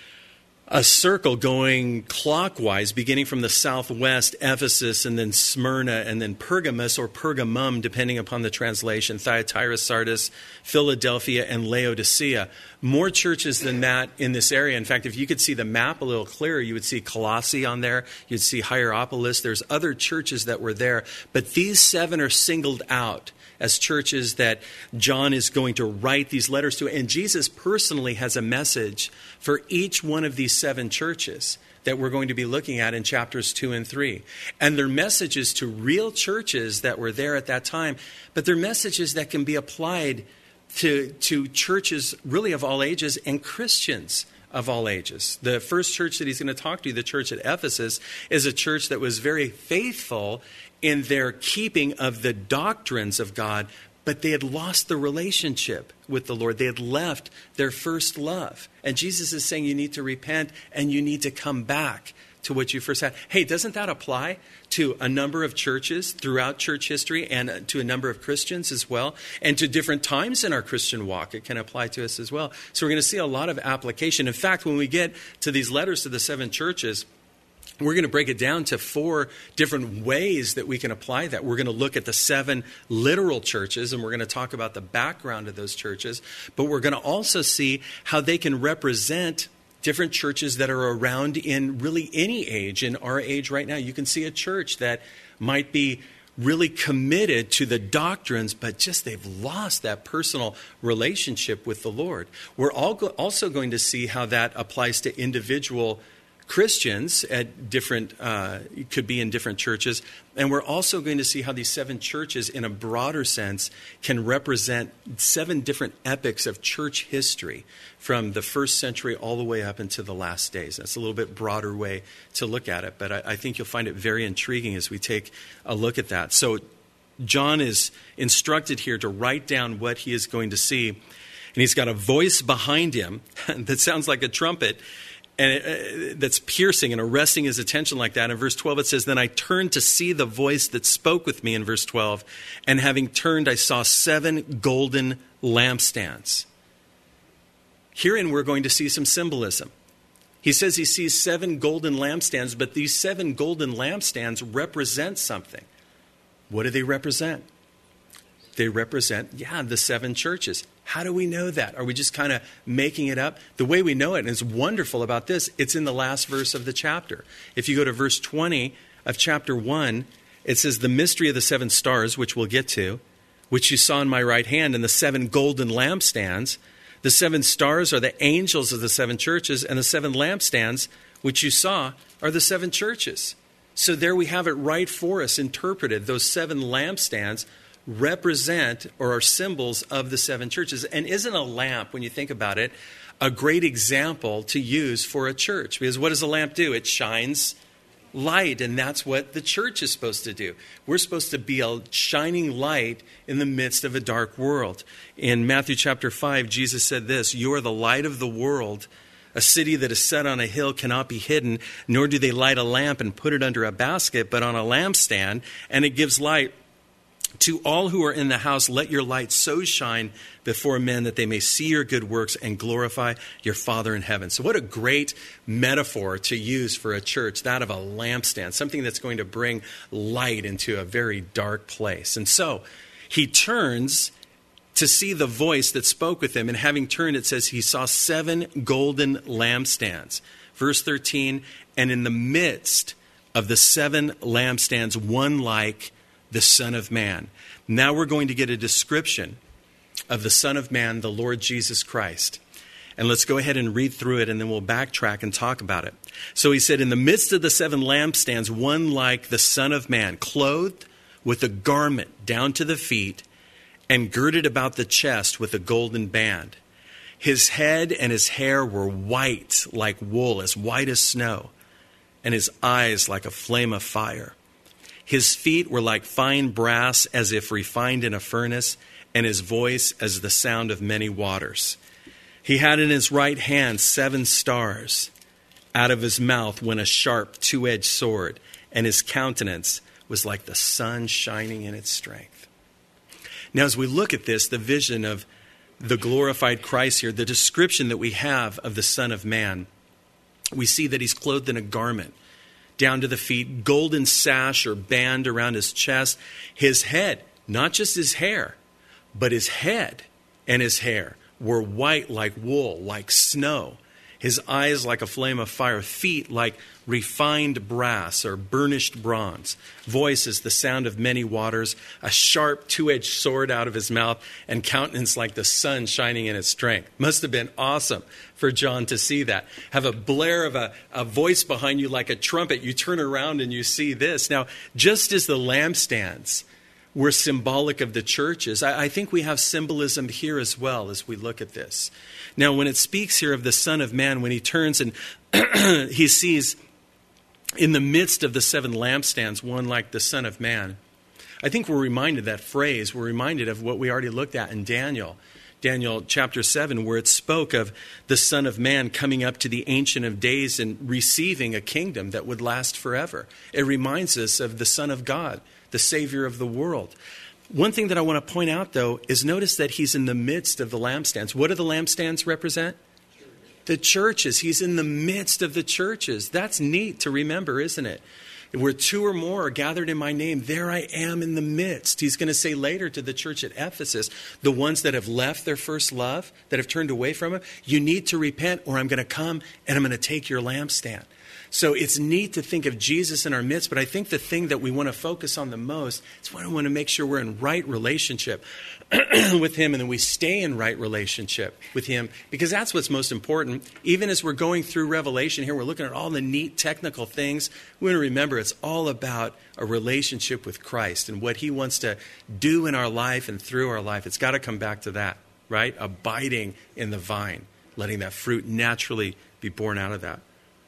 a circle going clockwise, beginning from the southwest, Ephesus, and then Smyrna, and then Pergamos or Pergamum, depending upon the translation, Thyatira, Sardis, Philadelphia, and Laodicea. More churches than that in this area. In fact, if you could see the map a little clearer, you would see Colossae on there. You'd see Hierapolis. There's other churches that were there. But these seven are singled out as churches that John is going to write these letters to. And Jesus personally has a message for each one of these seven churches that we're going to be looking at in chapters two and three. And they're messages to real churches that were there at that time, but they're messages that can be applied to, to churches really of all ages and Christians of all ages. The first church that he's going to talk to, the church at Ephesus, is a church that was very faithful in their keeping of the doctrines of God, but they had lost the relationship with the Lord. They had left their first love. And Jesus is saying you need to repent and you need to come back to what you first had. Hey, doesn't that apply to a number of churches throughout church history and to a number of Christians as well? And to different times in our Christian walk, it can apply to us as well. So we're going to see a lot of application. In fact, when we get to these letters to the seven churches, we're going to break it down to four different ways that we can apply that. We're going to look at the seven literal churches, and we're going to talk about the background of those churches. But we're going to also see how they can represent different churches that are around in really any age. In our age right now, you can see a church that might be really committed to the doctrines, but just they've lost that personal relationship with the Lord. We're all go- also going to see how that applies to individual Christians at different, uh, could be in different churches. And we're also going to see how these seven churches, in a broader sense, can represent seven different epochs of church history from the first century all the way up into the last days. That's a little bit broader way to look at it, but I, I think you'll find it very intriguing as we take a look at that. So John is instructed here to write down what he is going to see, and he's got a voice behind him that sounds like a trumpet. and it, uh, that's piercing and arresting his attention like that. In verse twelve, it says, then I turned to see the voice that spoke with me in verse twelve. And having turned, I saw seven golden lampstands. Herein, we're going to see some symbolism. He says he sees seven golden lampstands, but these seven golden lampstands represent something. What do they represent? They represent, yeah, the seven churches. How do we know that? Are we just kind of making it up? The way we know it, and it's wonderful about this, it's in the last verse of the chapter. If you go to verse twenty of chapter one, it says, the mystery of the seven stars, which we'll get to, which you saw in my right hand, and the seven golden lampstands. The seven stars are the angels of the seven churches, and the seven lampstands, which you saw, are the seven churches. So there we have it right for us, interpreted. Those seven lampstands represent or are symbols of the seven churches. And isn't a lamp, when you think about it, a great example to use for a church? Because what does a lamp do? It shines light, and that's what the church is supposed to do. We're supposed to be a shining light in the midst of a dark world. In Matthew chapter five, Jesus said this, you are the light of the world. A city that is set on a hill cannot be hidden, nor do they light a lamp and put it under a basket, but on a lampstand, and it gives light to all who are in the house. Let your light so shine before men that they may see your good works and glorify your Father in heaven. So what a great metaphor to use for a church, that of a lampstand, something that's going to bring light into a very dark place. And so he turns to see the voice that spoke with him. And having turned, it says he saw seven golden lampstands. Verse thirteen, and in the midst of the seven lampstands, one like the Son of Man. Now we're going to get a description of the Son of Man, the Lord Jesus Christ. And let's go ahead and read through it, and then we'll backtrack and talk about it. So he said, in the midst of the seven lampstands, one like the Son of Man, clothed with a garment down to the feet, and girded about the chest with a golden band. His head and his hair were white like wool, as white as snow, and his eyes like a flame of fire. His feet were like fine brass, as if refined in a furnace, and his voice as the sound of many waters. He had in his right hand seven stars. Out of his mouth went a sharp two-edged sword, and his countenance was like the sun shining in its strength. Now, as we look at this, the vision of the glorified Christ here, the description that we have of the Son of Man, we see that he's clothed in a garment down to the feet, golden sash or band around his chest. His head, not just his hair, but his head and his hair were white like wool, like snow. His eyes like a flame of fire, feet like refined brass or burnished bronze. Voice is the sound of many waters, a sharp two-edged sword out of his mouth, and countenance like the sun shining in its strength. Must have been awesome for John to see that. Have a blare of a, a voice behind you like a trumpet. You turn around and you see this. Now, just as the lampstands were symbolic of the churches, I, I think we have symbolism here as well as we look at this. Now, when it speaks here of the Son of Man, when he turns and he sees in the midst of the seven lampstands, one like the Son of Man, I think we're reminded, that phrase, we're reminded of what we already looked at in Daniel. Daniel chapter seven, where it spoke of the Son of Man coming up to the Ancient of Days and receiving a kingdom that would last forever. It reminds us of the Son of God, the Savior of the world. One thing that I want to point out, though, is notice that he's in the midst of the lampstands. What do the lampstands represent? Church. The churches. He's in the midst of the churches. That's neat to remember, isn't it? Where two or more are gathered in my name, there I am in the midst. He's going to say later to the church at Ephesus, the ones that have left their first love, that have turned away from him, you need to repent, or I'm going to come and I'm going to take your lampstand. So it's neat to think of Jesus in our midst, but I think the thing that we want to focus on the most is we want to make sure we're in right relationship with him, and then we stay in right relationship with him, because that's what's most important. Even as we're going through Revelation here, we're looking at all the neat technical things. We want to remember it's all about a relationship with Christ and what he wants to do in our life and through our life. It's got to come back to that, right? Abiding in the vine, letting that fruit naturally be born out of that.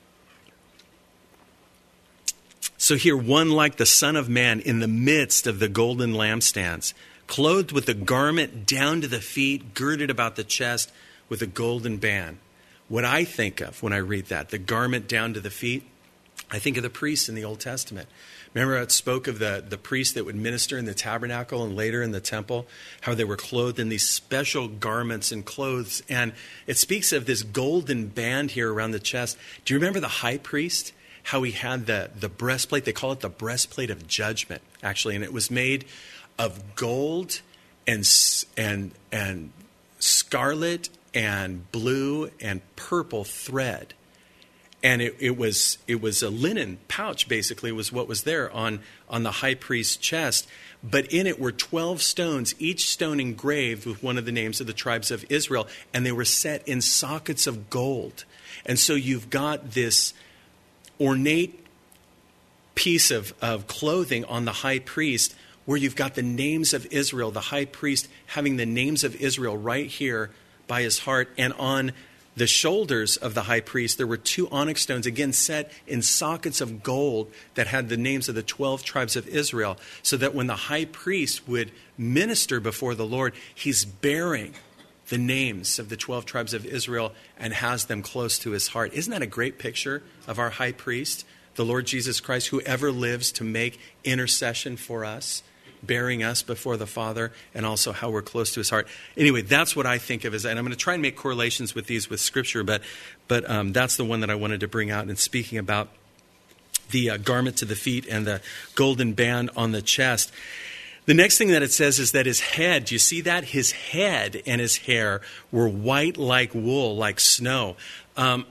So here, one like the Son of Man in the midst of the golden lampstands, clothed with a garment down to the feet, girded about the chest with a golden band. what I think of when I read that, the garment down to the feet, I think of the priests in the Old Testament. Remember it spoke of the, the priests that would minister in the tabernacle and later in the temple, how they were clothed in these special garments and clothes. And it speaks of this golden band here around the chest. Do you remember the high priest? How he had the, the breastplate, they call it the breastplate of judgment, actually. And it was made of gold and and and scarlet and blue and purple thread. And it, it was it was a linen pouch, basically, was what was there on, on the high priest's chest. But in it were twelve stones, each stone engraved with one of the names of the tribes of Israel. And they were set in sockets of gold. And so you've got this ornate piece of, of clothing on the high priest where you've got the names of Israel, the high priest having the names of Israel right here by his heart. And on the shoulders of the high priest, there were two onyx stones, again set in sockets of gold that had the names of the twelve tribes of Israel, so that when the high priest would minister before the Lord, he's bearing the names of the twelve tribes of Israel and has them close to his heart. Isn't that a great picture of our high priest, the Lord Jesus Christ, who ever lives to make intercession for us, bearing us before the Father, and also how we're close to his heart. Anyway, that's what I think of as, and I'm going to try and make correlations with these with Scripture, but but um, that's the one that I wanted to bring out. And speaking about the uh, garment to the feet and the golden band on the chest, the next thing that it says is that his head, do you see that? His head and his hair were white like wool, like snow. Um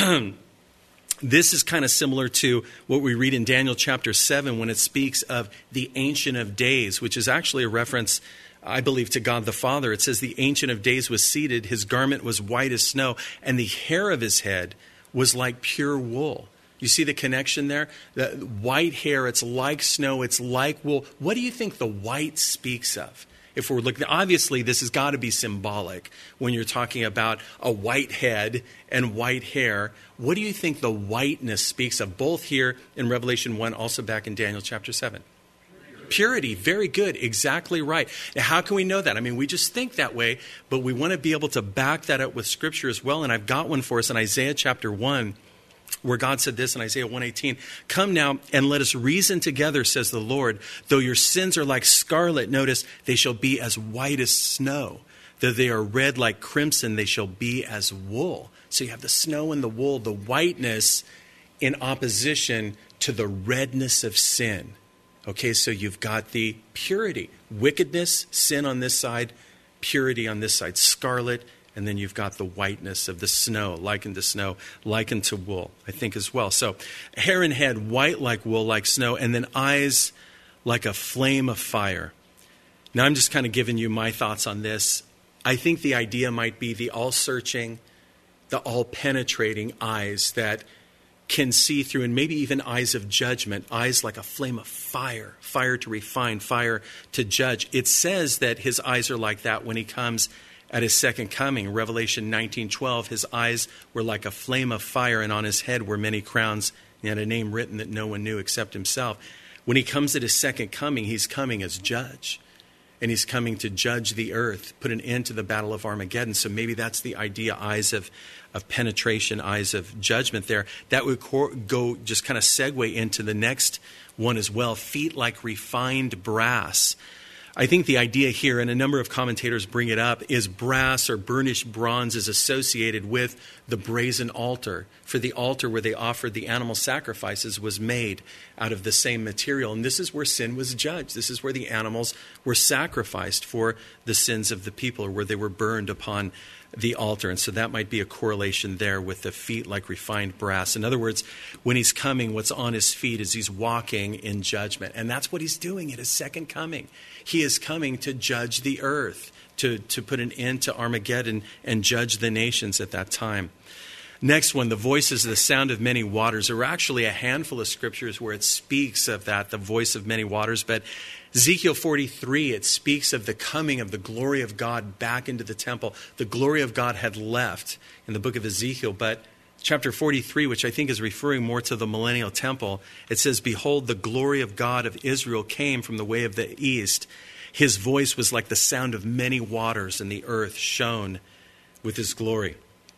This is kind of similar to what we read in Daniel chapter seven when it speaks of the Ancient of Days, which is actually a reference, I believe, to God the Father. It says the Ancient of Days was seated, his garment was white as snow, and the hair of his head was like pure wool. You see the connection there? The white hair, it's like snow, it's like wool. What do you think the white speaks of? If we're looking, obviously this has got to be symbolic when you're talking about a white head and white hair. What do you think the whiteness speaks of, both here in Revelation one, also back in Daniel chapter seven? Purity. Very good. Exactly right. Now, how can we know that? I mean, we just think that way, but we want to be able to back that up with Scripture as well. And I've got one for us in Isaiah chapter one, where God said this in Isaiah one eighteen, "Come now and let us reason together, says the Lord. Though your sins are like scarlet, notice, they shall be as white as snow. Though they are red like crimson, they shall be as wool." So you have the snow and the wool, the whiteness in opposition to the redness of sin. Okay, so you've got the purity, wickedness, sin on this side, purity on this side, scarlet. And then you've got the whiteness of the snow, likened to snow, likened to wool, I think as well. So hair and head, white like wool, like snow, and then eyes like a flame of fire. Now I'm just kind of giving you my thoughts on this. I think the idea might be the all-searching, the all-penetrating eyes that can see through, and maybe even eyes of judgment, eyes like a flame of fire, fire to refine, fire to judge. It says that his eyes are like that when he comes at his second coming. Revelation nineteen twelve, his eyes were like a flame of fire, and on his head were many crowns. He had a name written that no one knew except himself. When he comes at his second coming, he's coming as judge. And he's coming to judge the earth, put an end to the battle of Armageddon. So maybe that's the idea, eyes of, of penetration, eyes of judgment there. That would go, just kind of segue into the next one as well, feet like refined brass. I think the idea here, and a number of commentators bring it up, is brass or burnished bronze is associated with the brazen altar. For the altar where they offered the animal sacrifices was made out of the same material. And this is where sin was judged. This is where the animals were sacrificed for the sins of the people, or where they were burned upon the altar. And so that might be a correlation there with the feet like refined brass. In other words, when he's coming, what's on his feet is he's walking in judgment. And that's what he's doing at his second coming. He is coming to judge the earth, to, to put an end to Armageddon and judge the nations at that time. Next one, the voices of the sound of many waters. There are actually a handful of scriptures where it speaks of that, the voice of many waters. But Ezekiel forty-three, it speaks of the coming of the glory of God back into the temple. The glory of God had left in the book of Ezekiel, but chapter forty-three, which I think is referring more to the millennial temple, it says, "Behold, the glory of God of Israel came from the way of the east. His voice was like the sound of many waters, and the earth shone with his glory."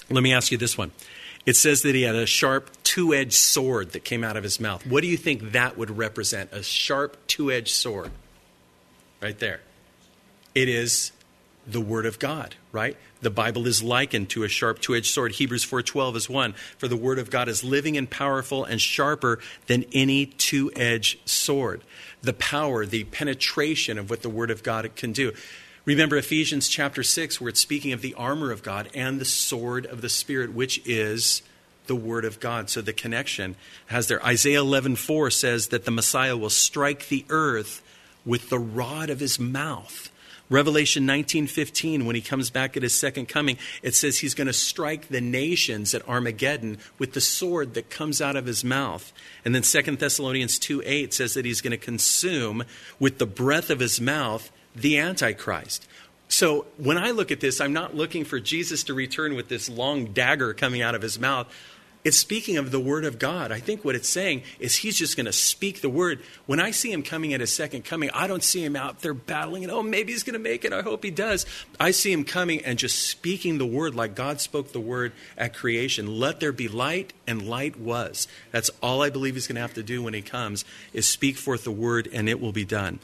Let me ask you this one. It says that he had a sharp two-edged sword that came out of his mouth. What do you think that would represent? A sharp two-edged sword. Right there. It is the Word of God, right? The Bible is likened to a sharp two-edged sword. Hebrews four twelve is one. For the Word of God is living and powerful and sharper than any two-edged sword. The power, the penetration of what the Word of God can do. Remember Ephesians chapter six, where it's speaking of the armor of God and the sword of the Spirit, which is the Word of God. So the connection has there. Isaiah eleven four says that the Messiah will strike the earth with the rod of his mouth. Revelation nineteen fifteen, when he comes back at his second coming, it says he's going to strike the nations at Armageddon with the sword that comes out of his mouth. And then Second Thessalonians two eight says that he's going to consume with the breath of his mouth the Antichrist. So when I look at this, I'm not looking for Jesus to return with this long dagger coming out of his mouth. It's speaking of the Word of God. I think what it's saying is he's just going to speak the Word. When I see him coming at his second coming, I don't see him out there battling and, oh, maybe he's going to make it. I hope he does. I see him coming and just speaking the Word like God spoke the Word at creation. Let there be light, and light was. That's all I believe he's going to have to do when he comes, is speak forth the Word, and it will be done.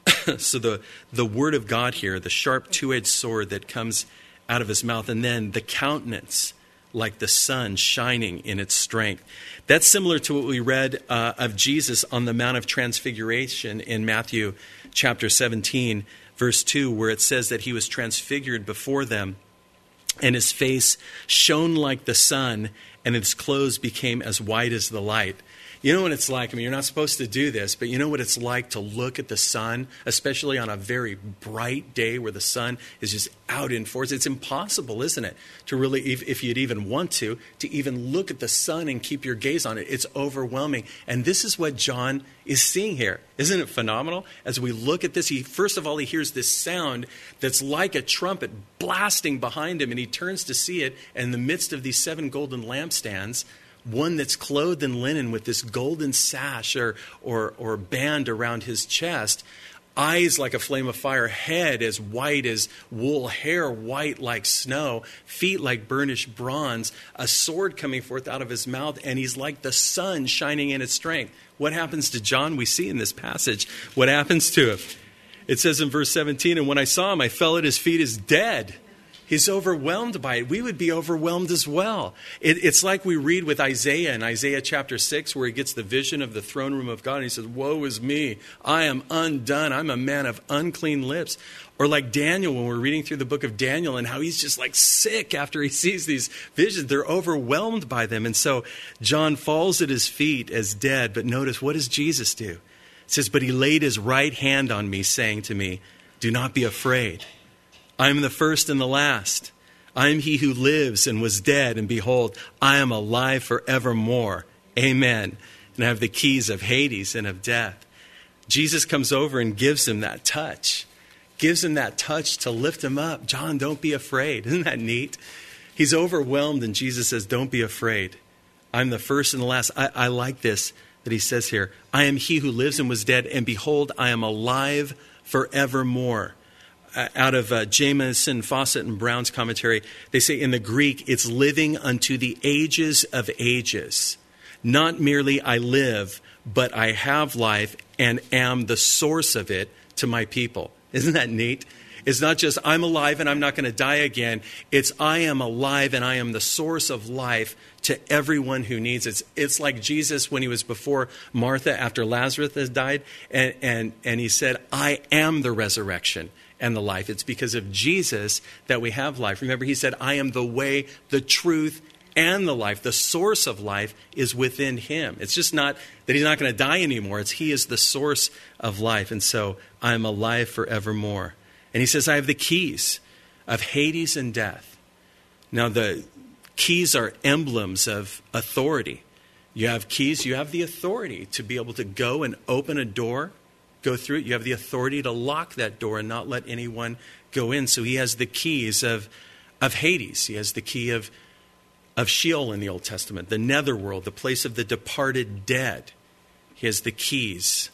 So the, the Word of God here, the sharp two-edged sword that comes out of his mouth, and then the countenance like the sun shining in its strength. That's similar to what we read uh, of Jesus on the Mount of Transfiguration in Matthew chapter seventeen, verse two, where it says that he was transfigured before them, and his face shone like the sun, and his clothes became as white as the light. You know what it's like? I mean, you're not supposed to do this, but you know what it's like to look at the sun, especially on a very bright day where the sun is just out in force. It's impossible, isn't it, to really, if, if you'd even want to, to even look at the sun and keep your gaze on it. It's overwhelming. And this is what John is seeing here. Isn't it phenomenal? As we look at this, he first of all, he hears this sound that's like a trumpet blasting behind him, and he turns to see it in the midst of these seven golden lampstands. One that's clothed in linen with this golden sash or, or, or band around his chest, eyes like a flame of fire, head as white as wool, hair white like snow, feet like burnished bronze, a sword coming forth out of his mouth, and he's like the sun shining in its strength. What happens to John? We see in this passage what happens to him. It says in verse seventeen, and when I saw him, I fell at his feet as dead. He's overwhelmed by it. We would be overwhelmed as well. It, it's like we read with Isaiah in Isaiah chapter six, where he gets the vision of the throne room of God. And he says, woe is me. I am undone. I'm a man of unclean lips. Or like Daniel, when we're reading through the book of Daniel and how he's just like sick after he sees these visions. They're overwhelmed by them. And so John falls at his feet as dead. But notice, what does Jesus do? It says, but he laid his right hand on me, saying to me, do not be afraid. I am the first and the last. I am he who lives and was dead, and behold, I am alive forevermore. Amen. And I have the keys of Hades and of death. Jesus comes over and gives him that touch. Gives him that touch to lift him up. John, don't be afraid. Isn't that neat? He's overwhelmed, and Jesus says, don't be afraid. I'm the first and the last. I, I like this that he says here. I am he who lives and was dead, and behold, I am alive forevermore. Uh, out of uh, Jamieson, Fawcett, and Brown's commentary, they say in the Greek, it's living unto the ages of ages. Not merely I live, but I have life and am the source of it to my people. Isn't that neat? It's not just I'm alive and I'm not going to die again. It's I am alive and I am the source of life to everyone who needs it. It's, it's like Jesus when he was before Martha after Lazarus had died, and, and, and he said, I am the resurrection and the life. It's because of Jesus that we have life. Remember, he said, I am the way, the truth, and the life. The source of life is within him. It's just not that he's not going to die anymore. It's he is the source of life. And so I am alive forevermore. And he says, I have the keys of Hades and death. Now, the keys are emblems of authority. You have keys, you have the authority to be able to go and open a door, go through it. You have the authority to lock that door and not let anyone go in. So he has the keys of, of Hades. He has the key of, of Sheol in the Old Testament, the netherworld, the place of the departed dead. He has the keys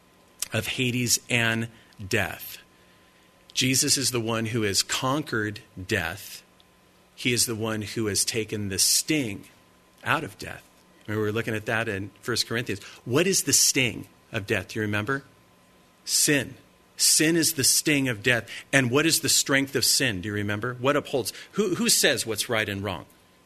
of Hades and death. Jesus is the one who has conquered death. he is the one who has taken the sting out of death. Remember, we were looking at that in First Corinthians. What is the sting of death? Do you remember? Sin. Sin is the sting of death. And what is the strength of sin? Do you remember? What upholds? Who, who says what's right and wrong?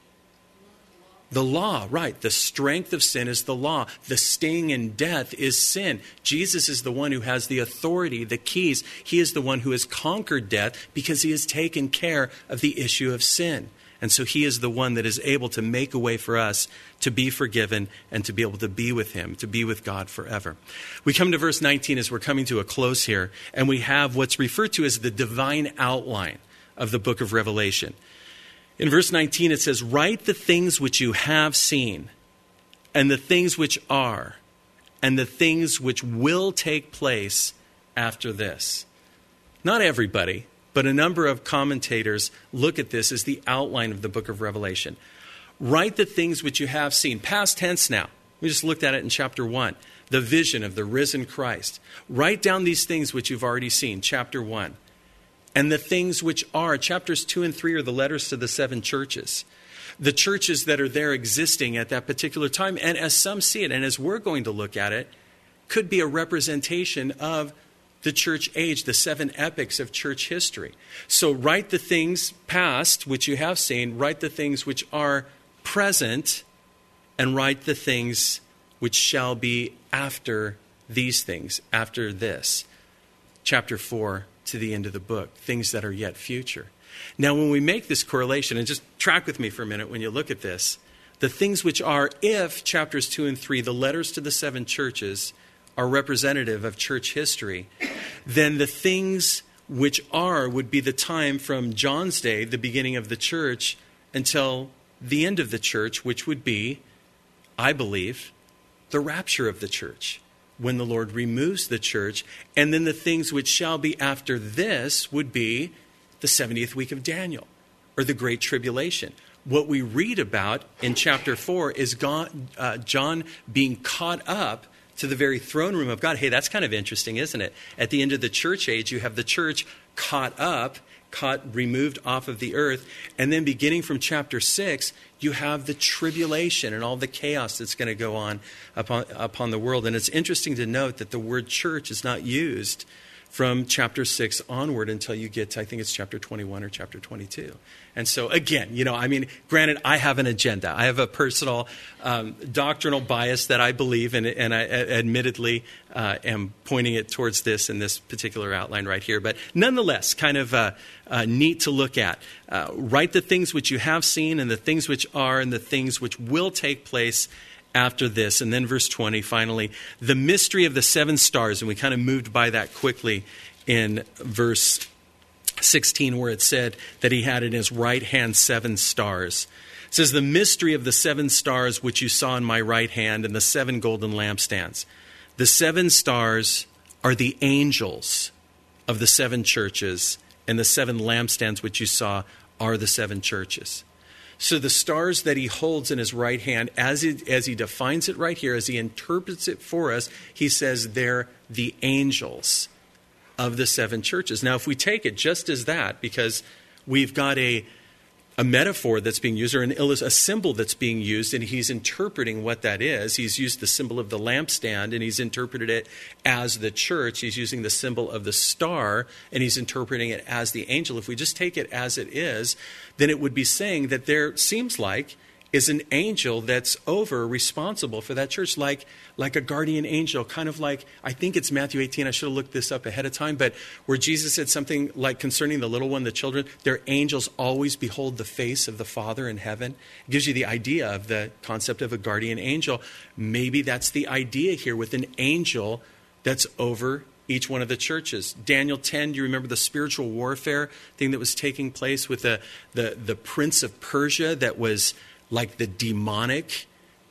The law, right. The strength of sin is the law. The sting in death is sin. Jesus is the one who has the authority, the keys. He is the one who has conquered death because he has taken care of the issue of sin. And so he is the one that is able to make a way for us to be forgiven and to be able to be with him, to be with God forever. We come to verse nineteen as we're coming to a close here, and we have what's referred to as the divine outline of the book of Revelation. In verse nineteen, it says, "Write the things which you have seen, and the things which are, and the things which will take place after this." Not everybody, but a number of commentators look at this as the outline of the book of Revelation. Write the things which you have seen. Past tense now. We just looked at it in chapter one. The vision of the risen Christ. Write down these things which you've already seen. Chapter one. And the things which are. Chapters two and three are the letters to the seven churches. The churches that are there existing at that particular time. And as some see it, and as we're going to look at it, could be a representation of the church age, the seven epochs of church history. So write the things past, which you have seen, write the things which are present, and write the things which shall be after these things, after this. Chapter four to the end of the book, things that are yet future. Now, when we make this correlation, and just track with me for a minute when you look at this, the things which are, if chapters two and three, the letters to the seven churches, are representative of church history, then the things which are would be the time from John's day, the beginning of the church, until the end of the church, which would be, I believe, the rapture of the church, when the Lord removes the church. And then the things which shall be after this would be the seventieth week of Daniel, or the Great Tribulation. What we read about in chapter four is God, uh, John being caught up to the very throne room of God. Hey, that's kind of interesting, isn't it? At the end of the church age, you have the church caught up, caught, removed off of the earth. And then beginning from chapter six, you have the tribulation and all the chaos that's going to go on upon, upon the world. And it's interesting to note that the word church is not used from chapter six onward until you get to, I think it's chapter twenty-one or chapter twenty-two. And so again, you know, I mean, granted, I have an agenda. I have a personal um, doctrinal bias that I believe in, and I admittedly uh, am pointing it towards this in this particular outline right here. But nonetheless, kind of uh, uh, neat to look at. Uh, write the things which you have seen, and the things which are, and the things which will take place after this. And then verse twenty, finally, the mystery of the seven stars. And we kind of moved by that quickly in verse sixteen, where it said that he had in his right hand seven stars. It says, the mystery of the seven stars which you saw in my right hand, and the seven golden lampstands. The seven stars are the angels of the seven churches, and the seven lampstands which you saw are the seven churches. So the stars that he holds in his right hand, as he, as he defines it right here, as he interprets it for us, he says they're the angels of the seven churches. Now, if we take it just as that, because we've got a, a metaphor that's being used, or an a symbol that's being used, and he's interpreting what that is. He's used the symbol of the lampstand, and he's interpreted it as the church. He's using the symbol of the star, and he's interpreting it as the angel. If we just take it as it is, then it would be saying that there seems like is an angel that's over responsible for that church, like, like a guardian angel, kind of like, I think it's Matthew eighteen, I should have looked this up ahead of time, but where Jesus said something like concerning the little one, the children, their angels always behold the face of the Father in heaven. It gives you the idea of the concept of a guardian angel. Maybe that's the idea here with an angel that's over each one of the churches. Daniel ten, do you remember the spiritual warfare thing that was taking place with the, the, the prince of Persia that was like the demonic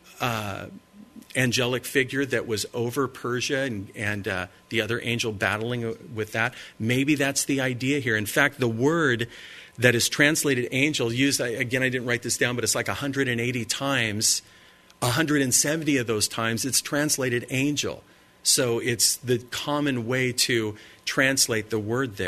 uh, angelic figure that was over Persia, and, and uh, the other angel battling with that? Maybe that's the idea here. In fact, the word that is translated angel, used, again, I didn't write this down, but it's like one hundred eighty times, one hundred seventy of those times it's translated angel. So it's the common way to translate the word there.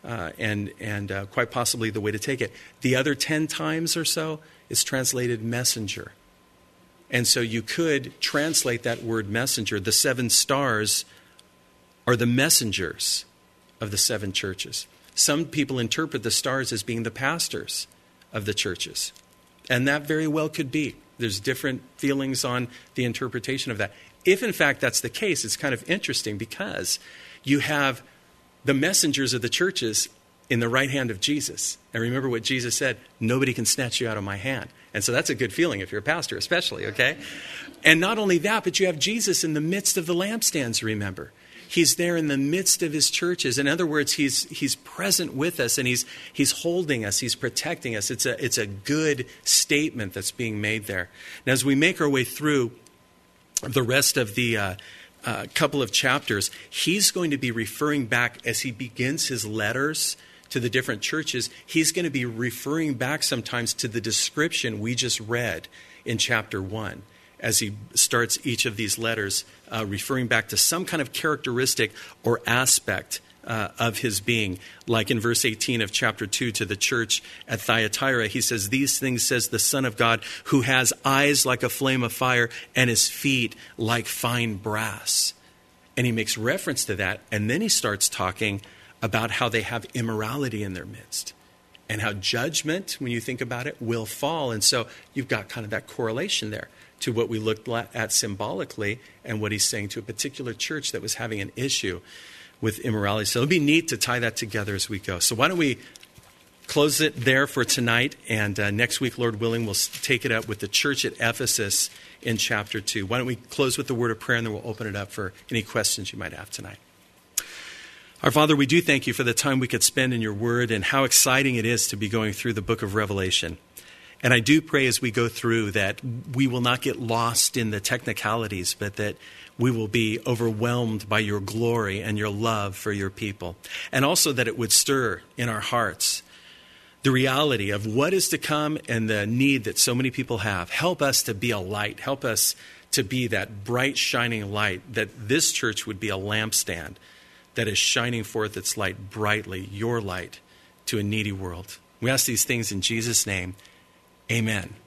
uh, and, and uh, quite possibly the way to take it. The other ten times or so is translated messenger. And so you could translate that word messenger. The seven stars are the messengers of the seven churches. Some people interpret the stars as being the pastors of the churches. And that very well could be. There's different feelings on the interpretation of that. If, in fact, that's the case, it's kind of interesting because you have the messengers of the churches in the right hand of Jesus. And remember what Jesus said, nobody can snatch you out of my hand. And so that's a good feeling if you're a pastor especially, okay? And not only that, but you have Jesus in the midst of the lampstands, remember. He's there in the midst of his churches. In other words, he's he's present with us, and he's he's holding us, he's protecting us. It's a it's a good statement that's being made there. Now, as we make our way through the rest of the uh, uh, couple of chapters, he's going to be referring back as he begins his letters to the different churches. He's going to be referring back sometimes to the description we just read in chapter one. As he starts each of these letters, uh, referring back to some kind of characteristic or aspect uh, of his being. Like in verse eighteen of chapter two to the church at Thyatira, he says, "These things says the Son of God, who has eyes like a flame of fire and his feet like fine brass." And he makes reference to that, and then he starts talking about how they have immorality in their midst and how judgment, when you think about it, will fall. And so you've got kind of that correlation there to what we looked at symbolically and what he's saying to a particular church that was having an issue with immorality. So it'll be neat to tie that together as we go. So why don't we close it there for tonight, and uh, next week, Lord willing, we'll take it up with the church at Ephesus in chapter two. Why don't we close with the word of prayer, and then we'll open it up for any questions you might have tonight. Our Father, we do thank you for the time we could spend in your word and how exciting it is to be going through the book of Revelation. And I do pray as we go through that we will not get lost in the technicalities, but that we will be overwhelmed by your glory and your love for your people. And also that it would stir in our hearts the reality of what is to come and the need that so many people have. Help us to be a light. Help us to be that bright, shining light, that this church would be a lampstand that is shining forth its light brightly, your light, to a needy world. We ask these things in Jesus' name. Amen.